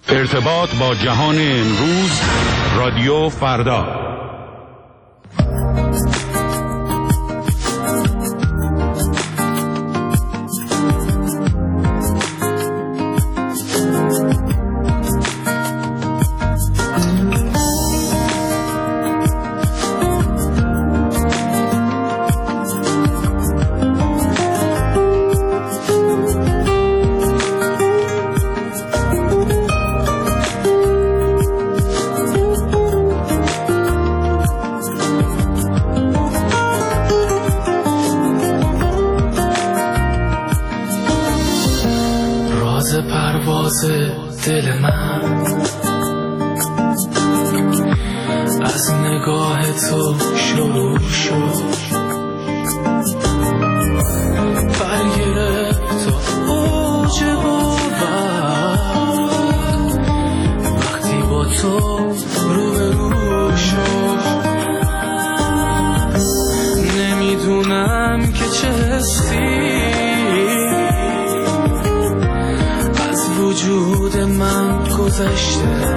ارتباط با جهان امروز، رادیو فردا. دل من از نگاه تو شروع شد، برگرفت تا اوج باور وقتی با تو روبرو شد. نمیدونم که چه حسی وجود من گذشته،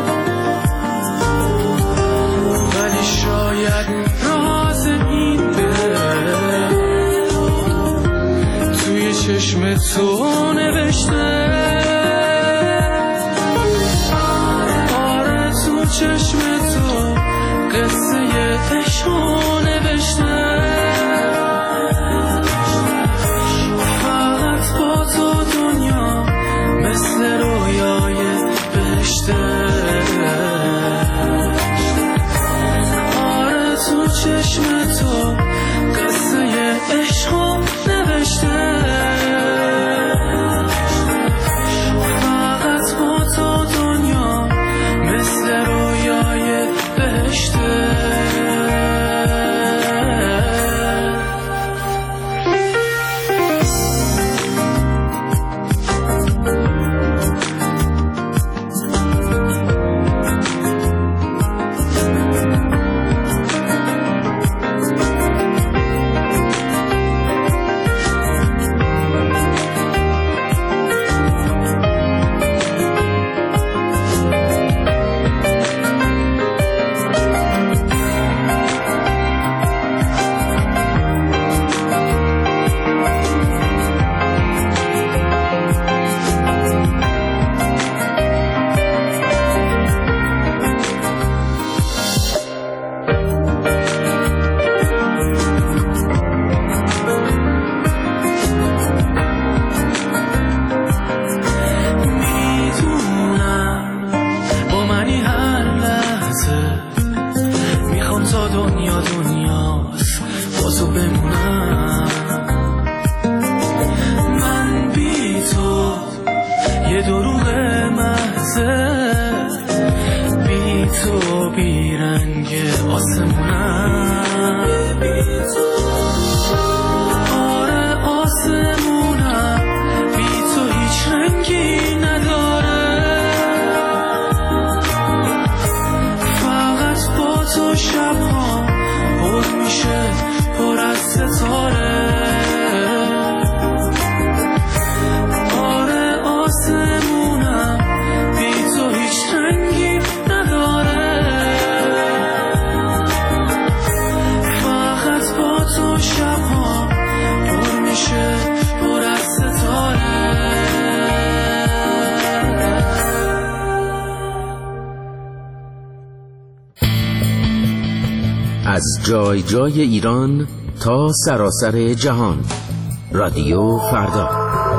ولی شاید راز این دل توی چشم تو نوشته. آره تو چشم تو قصه عشق نوشته. فقط با تو دنیا مثل رویای بهشته. آره تو چشم تو قصه عشق نوشته. فقط با تو دنیا مثل رویای بهشته. از جای جای ایران تا سراسر جهان، رادیو فردا.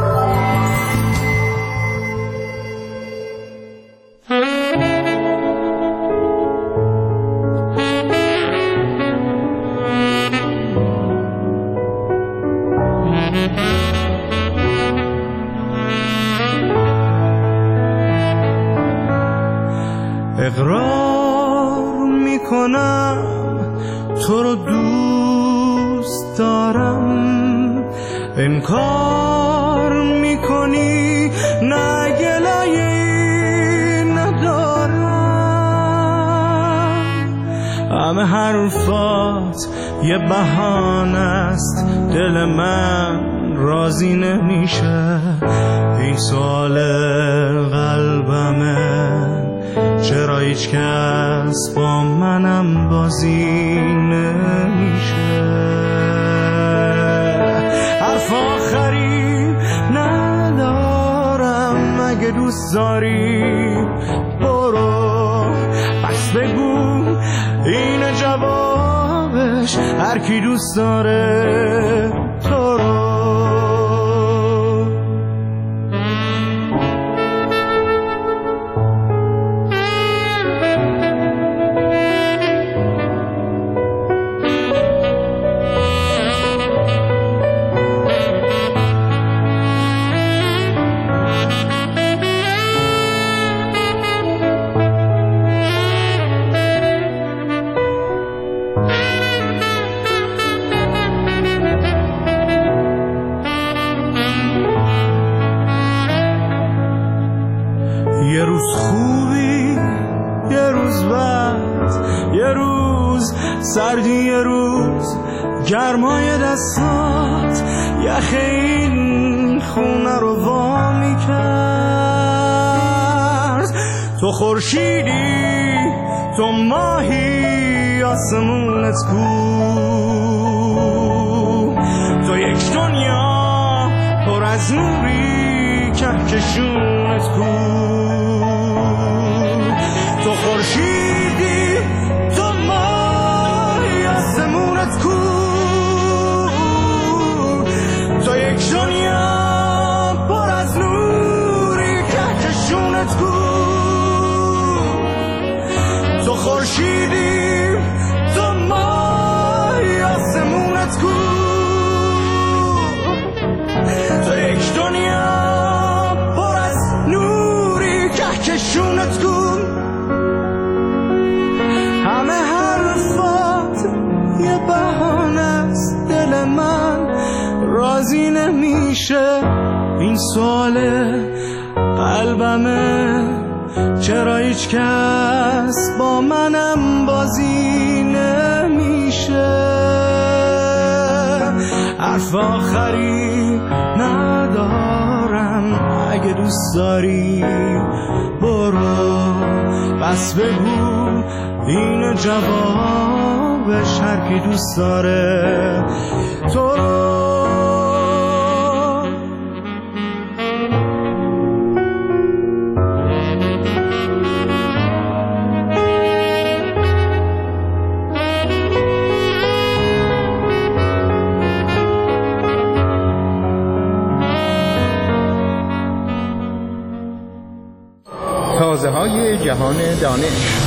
اقرار میکنم تو رو دوست دارم، انکار میکنی نه گلایه ندارم. همه حرفات یه بهانه است، دل من راضی نمیشه. این سوال قلبمه هیچ کس با منم بازی نمیشه. حرف آخری ندارم، اگه دوست داری برو، پس بگو این جوابش، هر کی دوست داره تو رو. یه روز خوبی، یه روز بد، یه روز سردی، یه روز گرمای دستات یخ این خونه رو وا میکرد. تو خورشیدی، تو ماهی، آسمونت کو، تو یک دنیا پر از نوری، کهکشونت کو. تو خورشیدی، تو ماهی، آسمونت کو، تو یک دنیا پر از نوری، کهکشونت کو. تو خورشیدی، تو ماهی، آسمونت کو، تو یک دنیا پر از نوری، کهکشونت کو. همه حرفات یه بهانه است، دل من راضی نمیشه. این سوال قلبمه، چرا هیچ کس با منم بازی نمیشه. حرف آخری ندارم، اگه دوست داری برو، بس بگو این جوابش، هر کی دوست داره تو رو. تازه‌های جهان دانش.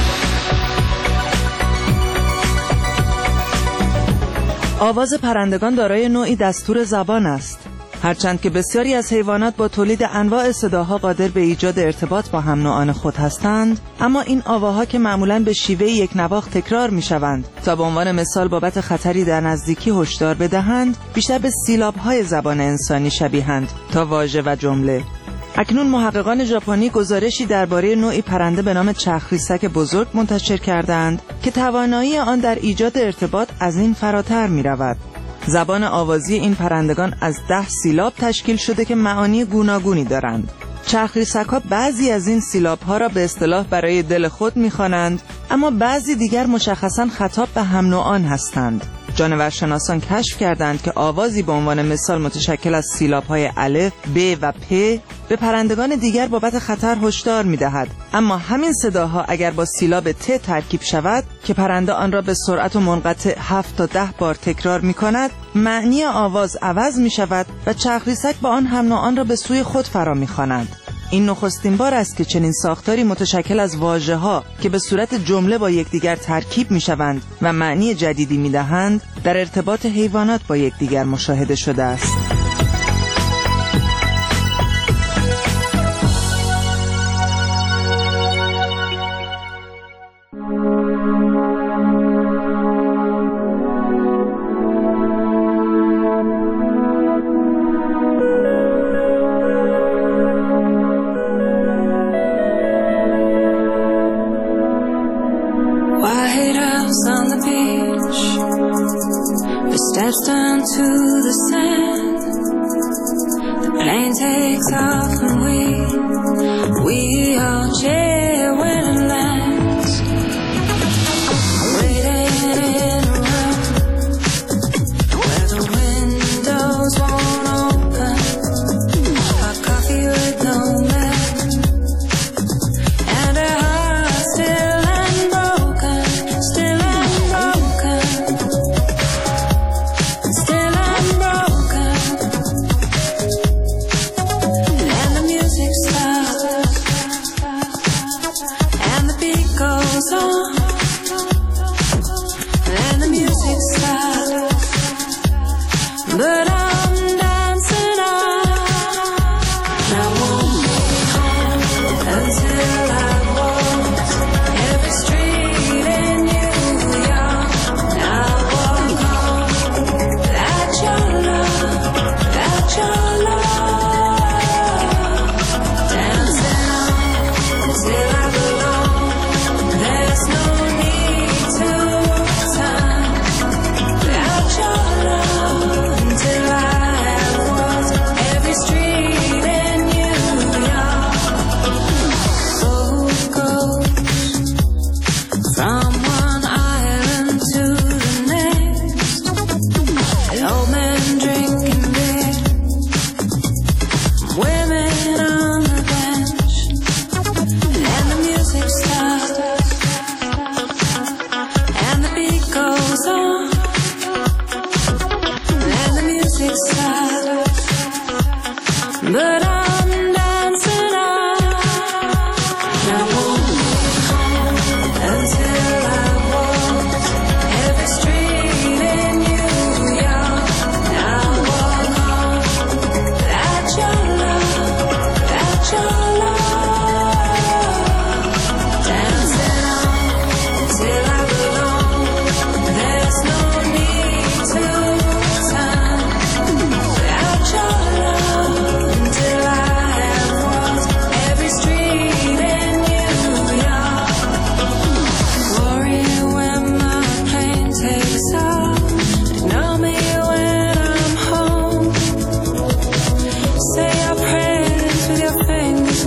آواز پرندگان دارای نوعی دستور زبان است. هرچند که بسیاری از حیوانات با تولید انواع صداها قادر به ایجاد ارتباط با هم نوعان خود هستند، اما این آواها که معمولاً به شیوه یک نواخت تکرار می‌شوند تا به عنوان مثال بابت خطری در نزدیکی هشدار بدهند، بیشتر به سیلاب‌های زبان انسانی شبیهند تا واژه و جمله. اکنون محققان ژاپنی گزارشی درباره نوعی پرنده به نام چرخریسک بزرگ منتشر کردند که توانایی آن در ایجاد ارتباط از این فراتر می‌رود. زبان آوازی این پرندگان از 10 سیلاب تشکیل شده که معانی گوناگونی دارند. چرخریسک‌ها بعضی از این سیلاب‌ها را به اصطلاح برای دل خود می‌خوانند، اما بعضی دیگر مشخصاً خطاب به هم نوعان هستند. جانورشناسان کشف کردند که آوازی به عنوان مثال متشکل از سیلاب‌های الف، ب و پ به پرندگان دیگر بابت خطر هشدار می‌دهد. اما همین صداها اگر با سیلاب ت ترکیب شود که پرنده آن را به سرعت و منقطع 7 تا 10 بار تکرار می‌کند، معنی آواز عوض می‌شود و چرخریسک با آن هم نوعان را به سوی خود فرا می‌خواند. این نخستین بار است که چنین ساختاری متشکل از واژه‌ها که به صورت جمله با یکدیگر ترکیب می‌شوند و معنی جدیدی می‌دهند، در ارتباط حیوانات با یکدیگر مشاهده شده است. Steps down to the sand,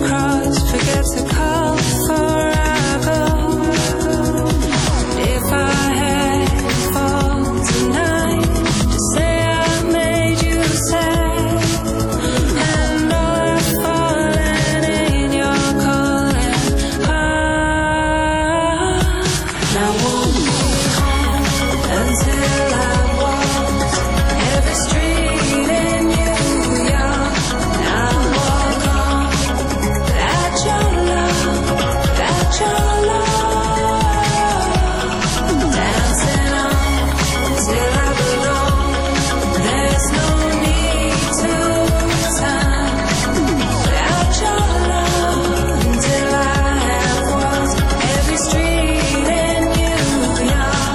crossed, forget to call before I go. If I had to fall tonight, just say I made you sad. And all I've fallen in your calling. I won't be home until I walk every street in New York. I'll walk on that your love, dancing on till I belong. There's no need to return without your love until I have walked every street in New York.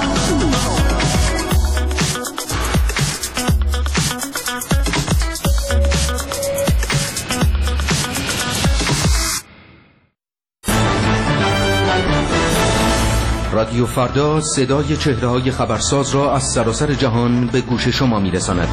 رادیو فردا صدای چهره‌های خبرساز را از سراسر جهان به گوش شما می‌رساند.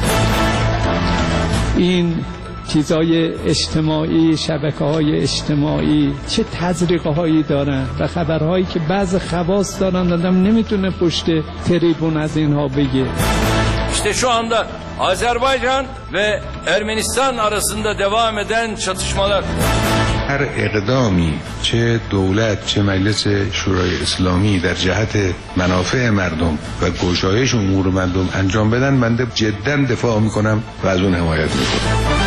این چیزای اجتماعی، شبکه‌های اجتماعی چه تزریق‌هایی دارن و خبرهایی که بعض خواص دارن آدم نمیتونه پشت تریبون از اینها بگه. İşte şu anda Azerbaycan ve Ermenistan arasında devam eden çatışmalar. هر اقدامی چه دولت چه مجلس شورای اسلامی در جهت منافع مردم و گشایش امور مردم انجام بدن، بنده جدا دفاع میکنم و از اون حمایت میکنم.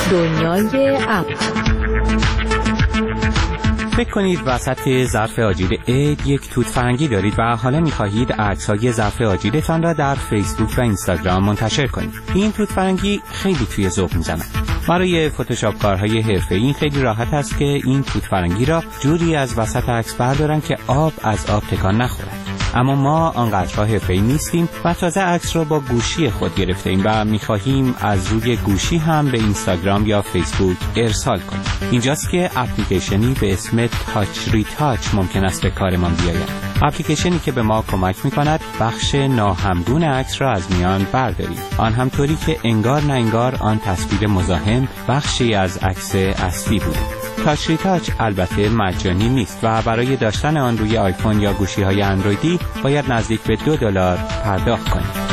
دنیای اپ. فکر کنید وسط ظرف آجیل عید یک توت فرنگی دارید و حالا می‌خواهید عکس‌های ظرف آجیلتان را در فیسبوک و اینستاگرام منتشر کنید. این توت فرنگی خیلی توی ذوق می‌زنه. برای فتوشاپ کارهای حرفه‌ای این خیلی راحت است که این توت فرنگی را جوری از وسط عکس بردارن که آب از آب تکان نخورد. اما ما آنقدرها حرفه‌ای نیستیم و تازه عکس را با گوشی خود گرفتیم و می‌خواهیم از روی گوشی هم به اینستاگرام یا فیسبوک ارسال کنیم. اینجاست که اپلیکیشنی به اسم تاچ ریتاچ ممکن است به کارمان بیاید. اپلیکیشنی که به ما کمک می‌کند بخش ناهمگون عکس را از میان برداریم. آن هم طوری که انگار نه انگار آن تصویر مزاحم بخشی از عکس اصلی بود. تاچ ریتاچ البته مجانی نیست و برای داشتن آن روی آیفون یا گوشی‌های اندرویدی باید نزدیک به $2 پرداخت کنید.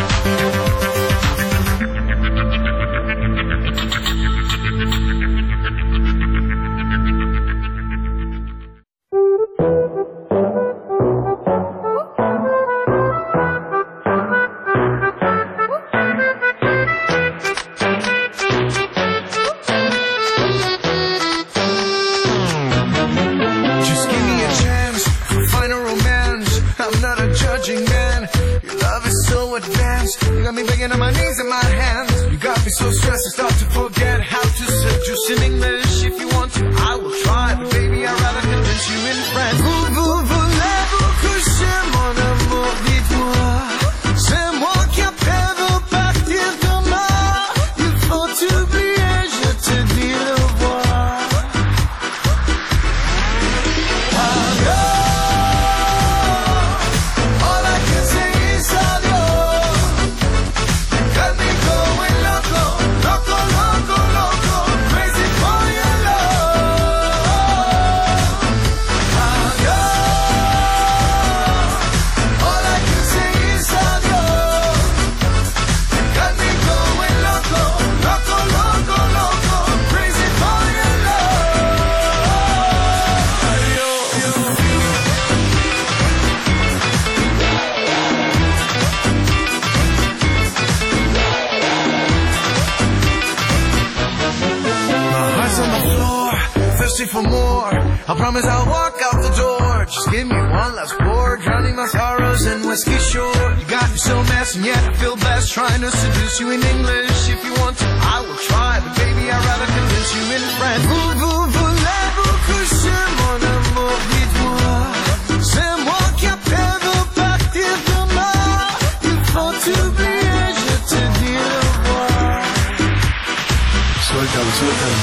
For more, I promise I'll walk out the door. Just give me one last pour, drowning my sorrows in whiskey shore. You got me so messed and yet I feel blessed, trying to seduce you in English. If you want to, I will try, but baby I'd rather convince you in French. Voulez-vous coucher mon amour, dites-moi. C'est moi qui appelle au partir demain. Il faut t'oublier, je te dis au revoir. Suéltalo, suéltalo.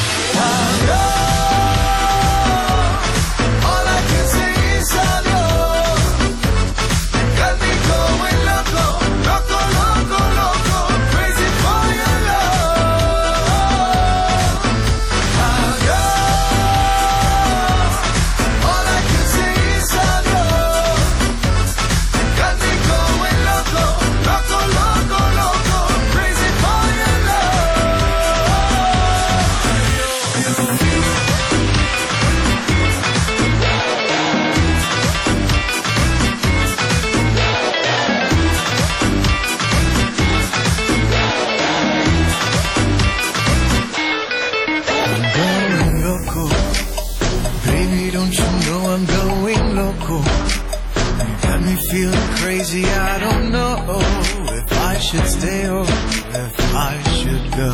Feeling crazy, I don't know if I should stay or if I should go.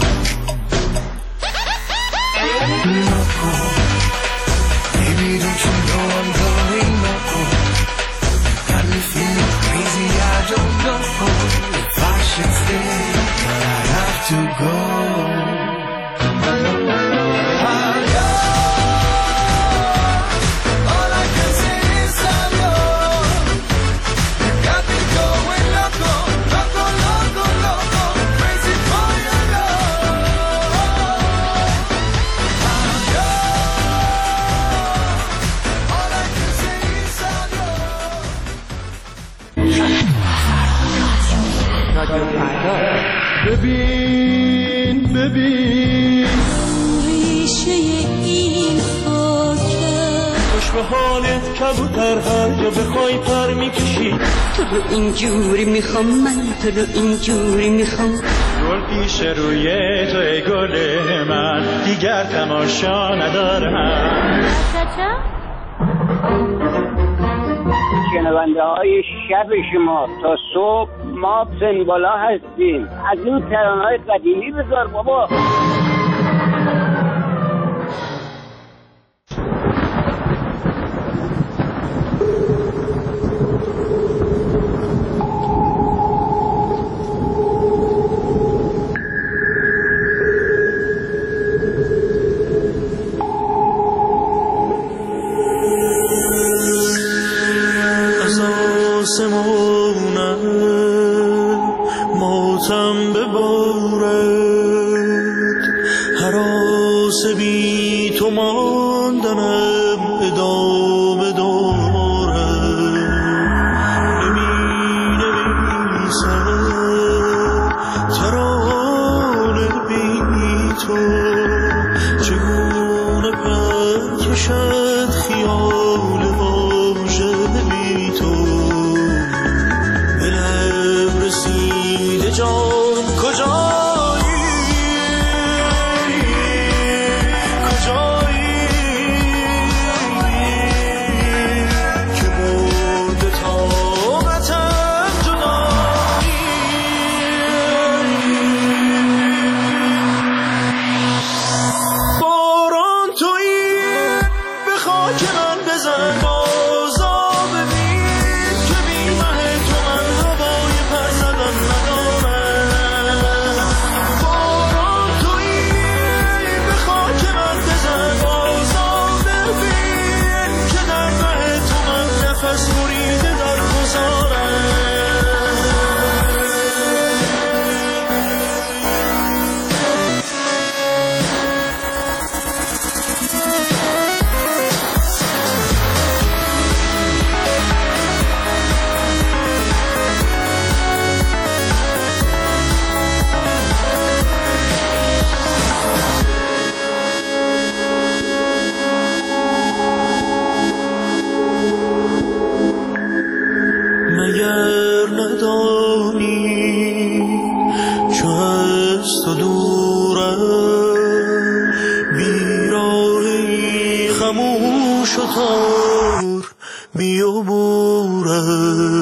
Loco, baby, don't you know I'm going loco? Got me feeling crazy, I don't know if I should stay, but I have to go. ببین ریشه این خاکه به حالت کبوتر هر جا بخوای پر میکشی. تو رو اینجوری میخوام من، تو رو اینجوری میخوام. گل پیش روی تو ای گل من، دیگر تماشا ندارم. شنونده های شب شما تا صبح ما سنبالا هستیم. از این ترانه‌های قدیمی بذار بابا. ماتم ببارد، هراس بی تو ماندنم ادامه دارد. نمی‌نویسم ترانه بی تو، چگونه پر کشد خیال واژه بی تو. جان کجایی، کجایی که برده طاقتم جدایی. باران تویی به خاک من بزن، بازا ببین که بی مه تو من هوای پر زدن ندارم. مگر ندانی چو از تو دورم، بیراهی خموش و تار بیابورم.